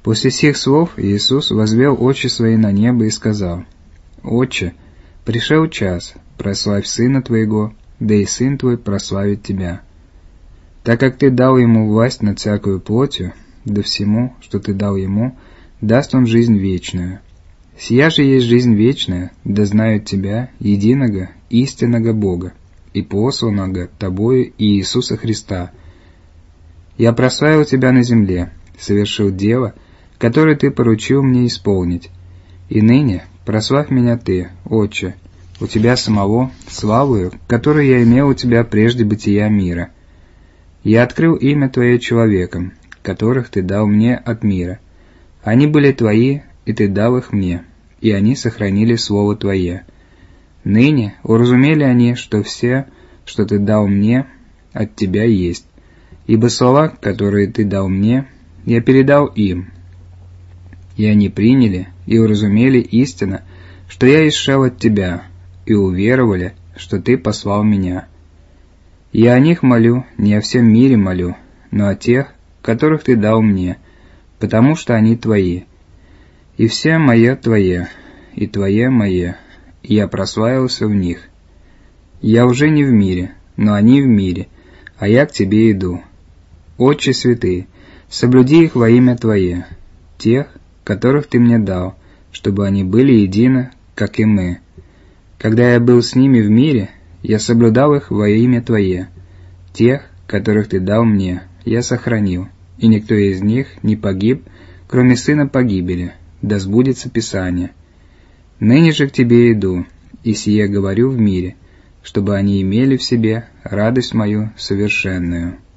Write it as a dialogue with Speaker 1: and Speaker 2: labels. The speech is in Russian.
Speaker 1: После сих слов Иисус возвел очи свои на небо и сказал: «Отче, пришел час, прославь Сына Твоего, да и Сын Твой прославит Тебя. Так как Ты дал Ему власть над всякою плотью, да всему, что Ты дал Ему, даст Он жизнь вечную. Сия же есть жизнь вечная, да знают Тебя, единого, истинного Бога, и посланного Тобою и Иисуса Христа. Я прославил Тебя на земле, совершил дело, которое Ты поручил мне исполнить. И ныне прославь меня Ты, Отче, у Тебя самого, славою, которую я имел у Тебя прежде бытия мира. Я открыл имя Твое человекам, которых Ты дал мне от мира. Они были Твои, и Ты дал их мне, и они сохранили Слово Твое. Ныне уразумели они, что все, что Ты дал мне, от Тебя есть. Ибо слова, которые Ты дал мне, я передал им. И они приняли и уразумели истинно, что я исшел от Тебя, и уверовали, что Ты послал меня. Я о них молю, не о всем мире молю, но о тех, которых Ты дал мне, потому что они Твои. И все мое Твое, и Твое мое, и я прославился в них. Я уже не в мире, но они в мире, а я к Тебе иду. Отче святый, соблюди их во имя Твое, тех, которых Ты мне дал, чтобы они были едины, как и мы. Когда я был с ними в мире, я соблюдал их во имя Твое. Тех, которых Ты дал мне, я сохранил, и никто из них не погиб, кроме сына погибели, да сбудется Писание. Ныне же к Тебе иду, и сие говорю в мире, чтобы они имели в себе радость мою совершенную».